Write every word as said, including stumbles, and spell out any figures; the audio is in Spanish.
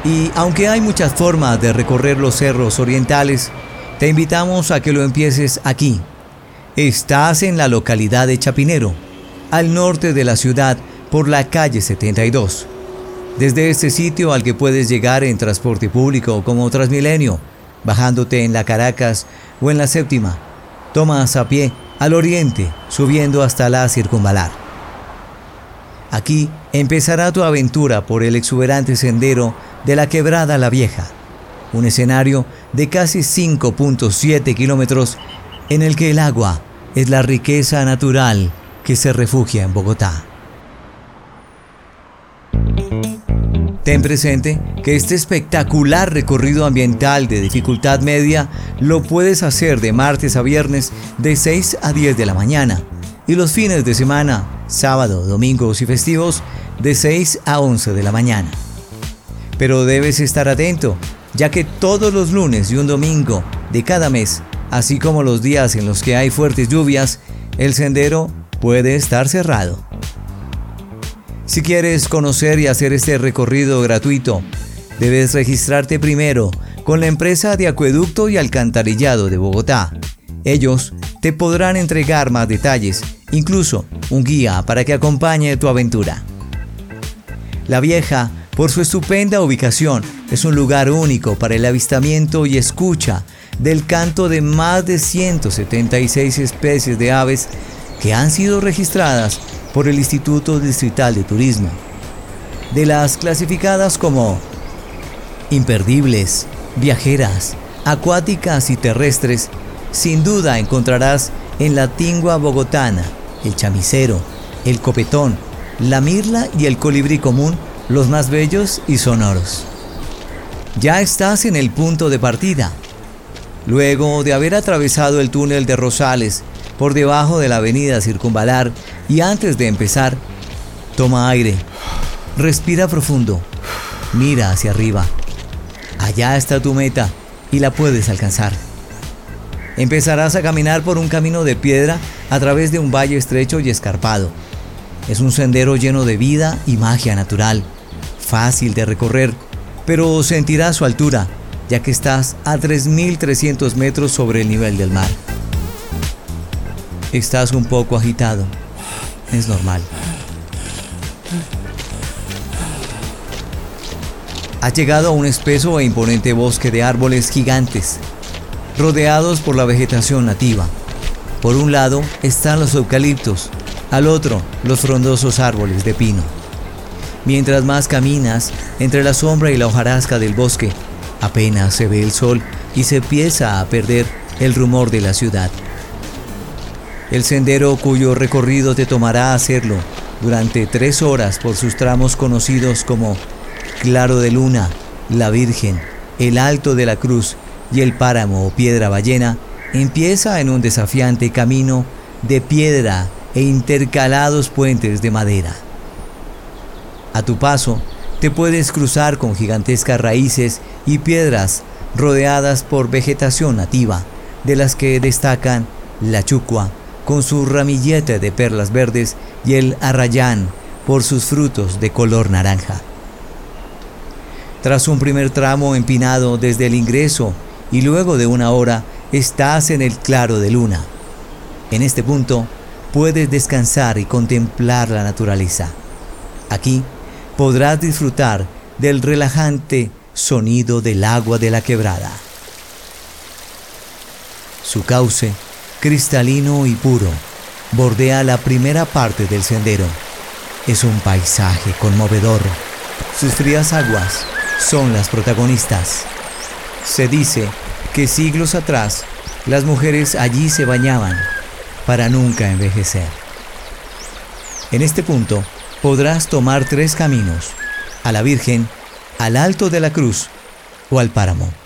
Y aunque hay muchas formas de recorrer los cerros orientales, te invitamos a que lo empieces aquí. Estás en la localidad de Chapinero, al norte de la ciudad, por la calle setenta y dos. Desde este sitio al que puedes llegar en transporte público como Transmilenio, bajándote en la Caracas o en la Séptima, tomas a pie al oriente, subiendo hasta la Circunvalar. Aquí empezará tu aventura por el exuberante sendero de la Quebrada La Vieja, un escenario de casi cinco punto siete kilómetros en el que el agua es la riqueza natural que se refugia en Bogotá. Ten presente que este espectacular recorrido ambiental de dificultad media lo puedes hacer de martes a viernes de seis a diez de la mañana y los fines de semana, sábado, domingos y festivos de seis a once de la mañana. Pero debes estar atento, ya que todos los lunes y un domingo de cada mes, así como los días en los que hay fuertes lluvias, el sendero puede estar cerrado. Si quieres conocer y hacer este recorrido gratuito, debes registrarte primero con la empresa de acueducto y alcantarillado de Bogotá. Ellos te podrán entregar más detalles, incluso un guía para que acompañe tu aventura. La Vieja, por su estupenda ubicación, es un lugar único para el avistamiento y escucha del canto de más de ciento setenta y seis especies de aves que han sido registradas por el Instituto Distrital de Turismo. De las clasificadas como imperdibles, viajeras, acuáticas y terrestres, sin duda encontrarás en la tingua bogotana, el chamisero, el copetón, la mirla y el colibrí común los más bellos y sonoros. Ya estás en el punto de partida. Luego de haber atravesado el túnel de Rosales por debajo de la avenida Circunvalar y antes de empezar, toma aire, respira profundo, mira hacia arriba. Allá está tu meta y la puedes alcanzar. Empezarás a caminar por un camino de piedra a través de un valle estrecho y escarpado. Es un sendero lleno de vida y magia natural, fácil de recorrer, pero sentirás su altura, ya que estás a tres mil trescientos metros sobre el nivel del mar. Estás un poco agitado, es normal. Has llegado a un espeso e imponente bosque de árboles gigantes, rodeados por la vegetación nativa. Por un lado están los eucaliptos, al otro los frondosos árboles de pino. Mientras más caminas entre la sombra y la hojarasca del bosque, apenas se ve el sol y se empieza a perder el rumor de la ciudad. El sendero cuyo recorrido te tomará hacerlo durante tres horas por sus tramos conocidos como Claro de Luna, La Virgen, el Alto de la Cruz y el Páramo o Piedra Ballena, empieza en un desafiante camino de piedra e intercalados puentes de madera. A tu paso, te puedes cruzar con gigantescas raíces y piedras rodeadas por vegetación nativa, de las que destacan la chucua, con su ramillete de perlas verdes, y el arrayán, por sus frutos de color naranja. Tras un primer tramo empinado desde el ingreso y luego de una hora, estás en el Claro de Luna. En este punto, puedes descansar y contemplar la naturaleza. Aquí podrás disfrutar del relajante sonido del agua de la quebrada. Su cauce, cristalino y puro, bordea la primera parte del sendero. Es un paisaje conmovedor. Sus frías aguas son las protagonistas. Se dice que siglos atrás las mujeres allí se bañaban para nunca envejecer. En este punto podrás tomar tres caminos: a la Virgen, al Alto de la Cruz o al Páramo.